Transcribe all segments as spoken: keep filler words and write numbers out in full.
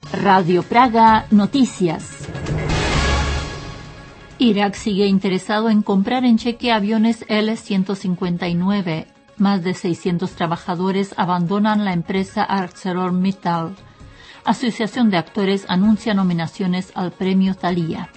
Radio Praga Noticias. Irak sigue interesado en comprar en Chequia aviones L ciento cincuenta y nueve. Más de seiscientos trabajadores abandonan la empresa ArcelorMittal. Asociación de Actores anuncia nominaciones al Premio Thalía.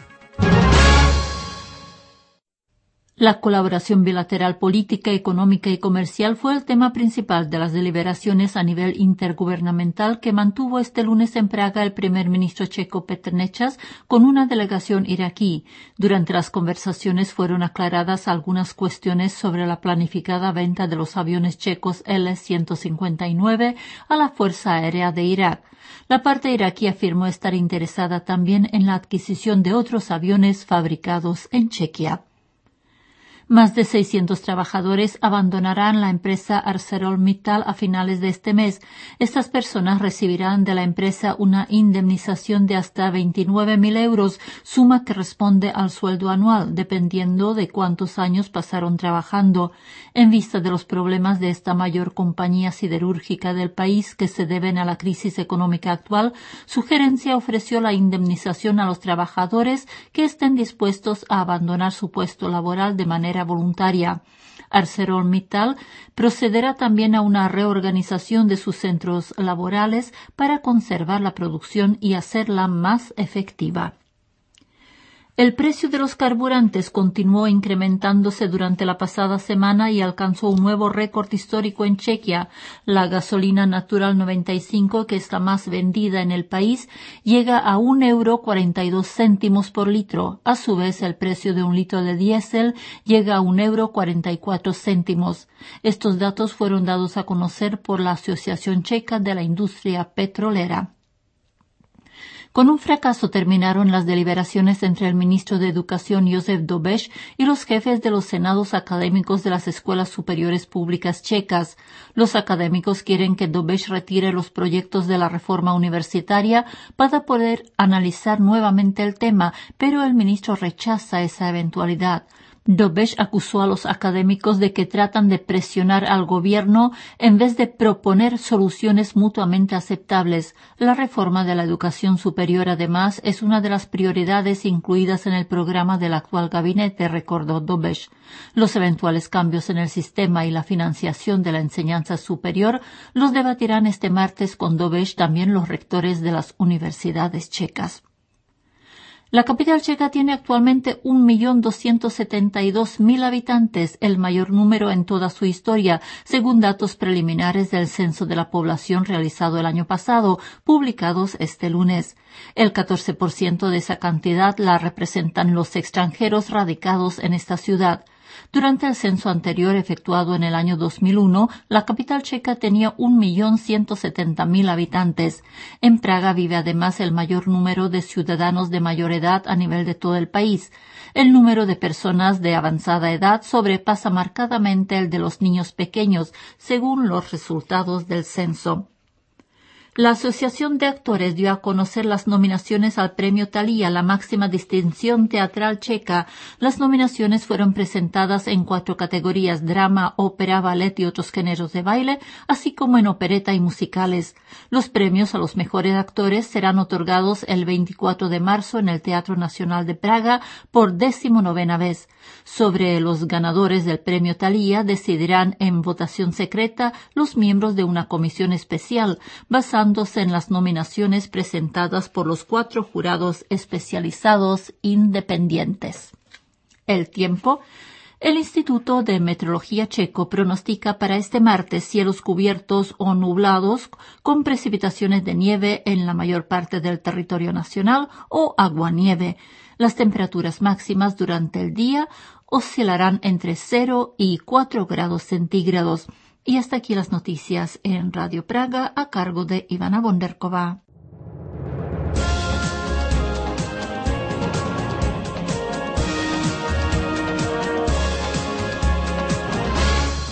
La colaboración bilateral política, económica y comercial fue el tema principal de las deliberaciones a nivel intergubernamental que mantuvo este lunes en Praga el primer ministro checo Petr Nečas con una delegación iraquí. Durante las conversaciones fueron aclaradas algunas cuestiones sobre la planificada venta de los aviones checos L ciento cincuenta y nueve a la Fuerza Aérea de Irak. La parte iraquí afirmó estar interesada también en la adquisición de otros aviones fabricados en Chequia. Más de seiscientos trabajadores abandonarán la empresa ArcelorMittal a finales de este mes. Estas personas recibirán de la empresa una indemnización de hasta veintinueve mil euros, suma que responde al sueldo anual, dependiendo de cuántos años pasaron trabajando. En vista de los problemas de esta mayor compañía siderúrgica del país que se deben a la crisis económica actual, su gerencia ofreció la indemnización a los trabajadores que estén dispuestos a abandonar su puesto laboral de manera voluntaria. ArcelorMittal procederá también a una reorganización de sus centros laborales para conservar la producción y hacerla más efectiva. El precio de los carburantes continuó incrementándose durante la pasada semana y alcanzó un nuevo récord histórico en Chequia. La gasolina natural noventa y cinco, que es la más vendida en el país, llega a un euro cuarenta y dos céntimos por litro. A su vez, el precio de un litro de diésel llega a un euro cuarenta y cuatro céntimos. Estos datos fueron dados a conocer por la Asociación Checa de la Industria Petrolera. Con un fracaso terminaron las deliberaciones entre el ministro de Educación Josef Dobeš y los jefes de los senados académicos de las escuelas superiores públicas checas. Los académicos quieren que Dobeš retire los proyectos de la reforma universitaria para poder analizar nuevamente el tema, pero el ministro rechaza esa eventualidad. Dobeš acusó a los académicos de que tratan de presionar al gobierno en vez de proponer soluciones mutuamente aceptables. La reforma de la educación superior, además, es una de las prioridades incluidas en el programa del actual gabinete, recordó Dobeš. Los eventuales cambios en el sistema y la financiación de la enseñanza superior los debatirán este martes con Dobeš también los rectores de las universidades checas. La capital checa tiene actualmente un millón doscientos setenta y dos mil habitantes, el mayor número en toda su historia, según datos preliminares del Censo de la Población realizado el año pasado, publicados este lunes. El catorce por ciento de esa cantidad la representan los extranjeros radicados en esta ciudad. Durante el censo anterior efectuado en el año dos mil uno, la capital checa tenía un millón ciento setenta mil habitantes. En Praga vive además el mayor número de ciudadanos de mayor edad a nivel de todo el país. El número de personas de avanzada edad sobrepasa marcadamente el de los niños pequeños, según los resultados del censo. La Asociación de Actores dio a conocer las nominaciones al Premio Thalía, la máxima distinción teatral checa. Las nominaciones fueron presentadas en cuatro categorías: drama, ópera, ballet y otros géneros de baile, así como en opereta y musicales. Los premios a los mejores actores serán otorgados el veinticuatro de marzo en el Teatro Nacional de Praga por decimonovena vez. Sobre los ganadores del Premio Thalía decidirán en votación secreta los miembros de una comisión especial, basada en las nominaciones presentadas por los cuatro jurados especializados independientes. El tiempo. El Instituto de Meteorología checo pronostica para este martes cielos cubiertos o nublados con precipitaciones de nieve en la mayor parte del territorio nacional o aguanieve. Las temperaturas máximas durante el día oscilarán entre cero y cuatro grados centígrados. Y hasta aquí las noticias en Radio Praga a cargo de Ivana Bonderkova.